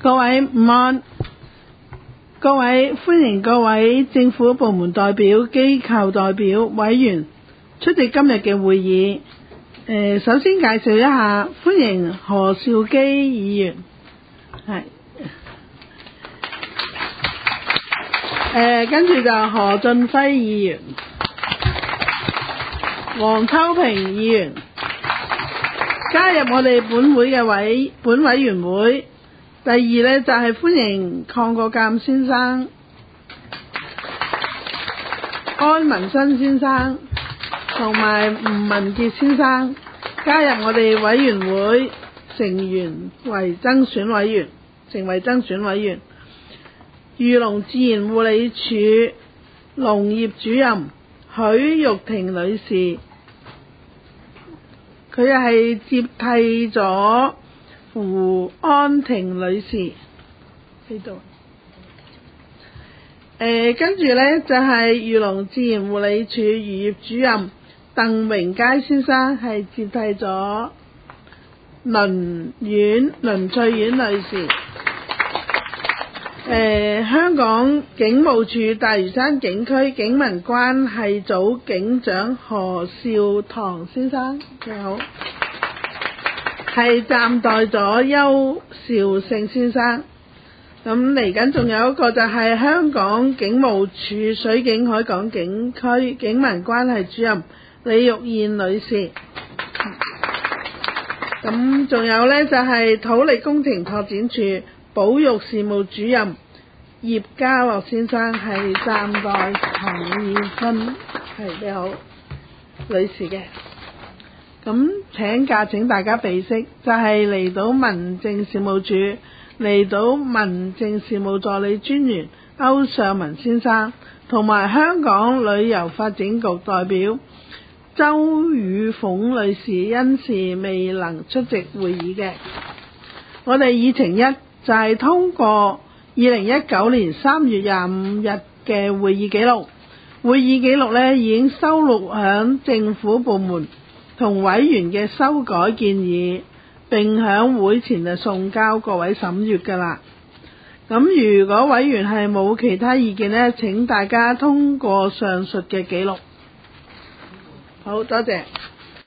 各位午安，各位歡迎各位政府部門代表、機構代表、委員出席今日嘅會議。首先介紹一下，歡迎何兆基議員，跟住就何俊輝議員、黃秋平議員加入我哋本會嘅本委員會。第二呢，就係歡迎鄺國鑑先生、安文新先生同埋吳文傑先生加入我哋委員會成員為增選委員，成為增選委員。漁農自然護理署農業主任許玉婷女士，佢又係接替咗胡安婷女士呢度。跟住呢，就係漁農自然護理署漁業主任鄧榮佳先生，係接替咗倫翠苑女士。香港警務處大嶼山警區警民關係組警長何兆棠先生，你好，係暫代咗邱兆勝先生。咁嚟緊仲有一個就係香港警務處水警海港警區警民關係主任李玉燕女士。咁仲有呢，就係土力工程拓展處保育事務主任葉家樂先生，係暫代陳以芬，你好，女士嘅。咁請假請大家備悉，就係嚟到民政事務處嚟到民政事務助理專員歐尚文先生，同埋香港旅遊發展局代表周宇鳳女士，因事未能出席會議嘅。我哋議程一就係通過2019年3月25日嘅會議記錄。會議記錄呢已經收錄響政府部門同委員嘅修改建議，並響會前就送交各位審閱㗎啦。咁如果委員係冇其他意見呢，請大家通過上述嘅記錄。好多謝。